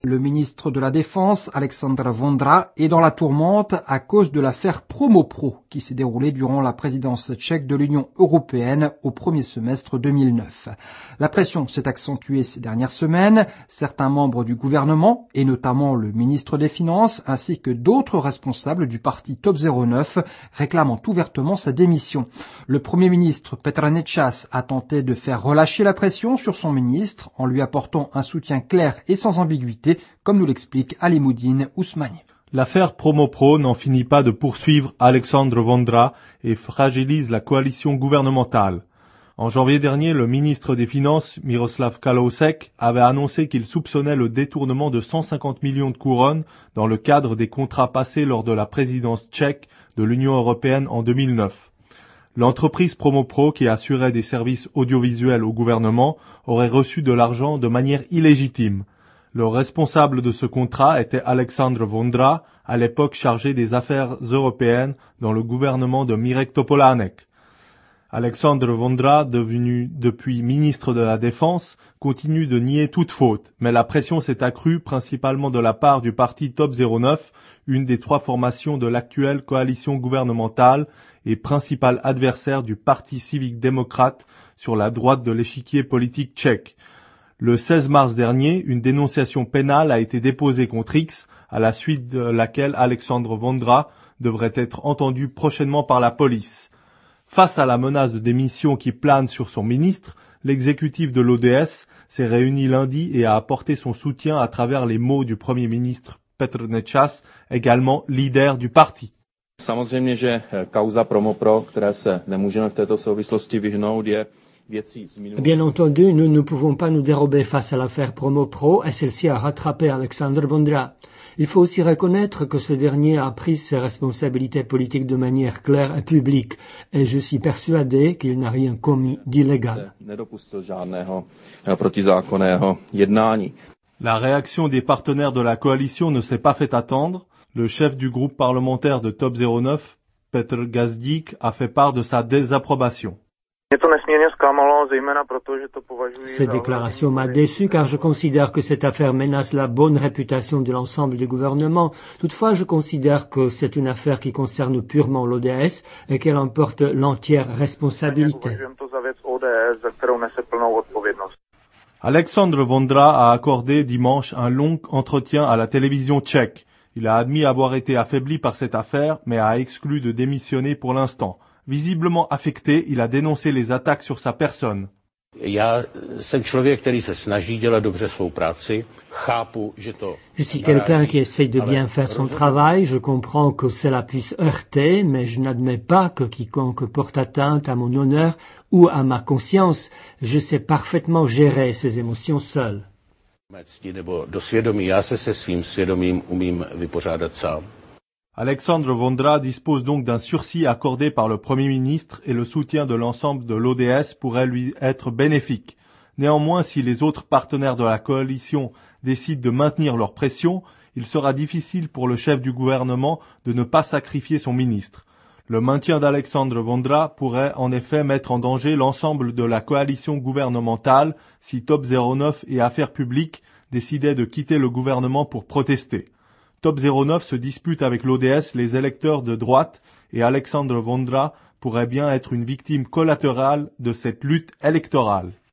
le ministre de la Défense, Alexandre Vondra, est dans la tourmente à cause de l'affaire Promopro qui s'est déroulée durant la présidence tchèque de l'Union européenne au premier semestre 2009. La pression s'est accentuée ces dernières semaines. Certains membres du gouvernement, et notamment le ministre des Finances, ainsi que d'autres responsables du parti Top 09, réclament ouvertement sa démission. Le Premier ministre Petr Nečas a tenté de faire relâcher la pression sur son ministre en lui apportant un soutien clair et sans ambiguïté, comme nous l'explique Alimoudine Ousmani. L'affaire Promopro n'en finit pas de poursuivre Alexandre Vondra et fragilise la coalition gouvernementale. En janvier dernier, le ministre des Finances, Miroslav Kalousek, avait annoncé qu'il soupçonnait le détournement de 150 millions de couronnes dans le cadre des contrats passés lors de la présidence tchèque de l'Union européenne en 2009. L'entreprise Promopro, qui assurait des services audiovisuels au gouvernement, aurait reçu de l'argent de manière illégitime. Le responsable de ce contrat était Alexandre Vondra, à l'époque chargé des affaires européennes dans le gouvernement de Mirek Topolánek. Alexandre Vondra, devenu depuis ministre de la Défense, continue de nier toute faute, mais la pression s'est accrue principalement de la part du parti Top 09, une des trois formations de l'actuelle coalition gouvernementale et principal adversaire du Parti civique-démocrate sur la droite de l'échiquier politique tchèque. Le 16 mars dernier, une dénonciation pénale a été déposée contre X, à la suite de laquelle Alexandre Vondra devrait être entendu prochainement par la police. Face à la menace de démission qui plane sur son ministre, l'exécutif de l'ODS s'est réuni lundi et a apporté son soutien à travers les mots du Premier ministre Petr Nečas, également leader du parti. Samozřejmě, že kauza Promopro, které se nemůžeme v této souvislosti vyhnout, je věcí z minulosti. Bien entendu, nous ne pouvons pas nous dérober face à l'affaire Promopro et celle-ci a rattrapé Alexandre Vondra. Il faut aussi reconnaître que ce dernier a pris ses responsabilités politiques de manière claire et publique et je suis persuadé qu'il n'a rien commis d'illégal. Nedopustil žádného protizákonného jednání. La réaction des partenaires de la coalition ne s'est pas fait attendre. Le chef du groupe parlementaire de Top 09, Petr Gazdík, a fait part de sa désapprobation. Cette déclaration m'a déçu car je considère que cette affaire menace la bonne réputation de l'ensemble du gouvernement. Toutefois, je considère que c'est une affaire qui concerne purement l'ODS et qu'elle en porte l'entière responsabilité. Alexandre Vondra a accordé dimanche un long entretien à la télévision tchèque. Il a admis avoir été affaibli par cette affaire, mais a exclu de démissionner pour l'instant. Visiblement affecté, il a dénoncé les attaques sur sa personne. Je suis quelqu'un qui essaye de bien faire son travail, je comprends que cela puisse heurter, mais je n'admets pas que quiconque porte atteinte à mon honneur ou à ma conscience. Je sais parfaitement gérer ses émotions seul. Alexandre Vondra dispose donc d'un sursis accordé par le Premier ministre et le soutien de l'ensemble de l'ODS pourrait lui être bénéfique. Néanmoins, si les autres partenaires de la coalition décident de maintenir leur pression, il sera difficile pour le chef du gouvernement de ne pas sacrifier son ministre. Le maintien d'Alexandre Vondra pourrait en effet mettre en danger l'ensemble de la coalition gouvernementale si Top 09 et Affaires publiques décidaient de quitter le gouvernement pour protester. Top 09 se dispute avec l'ODS les électeurs de droite et Alexandre Vondra pourrait bien être une victime collatérale de cette lutte électorale.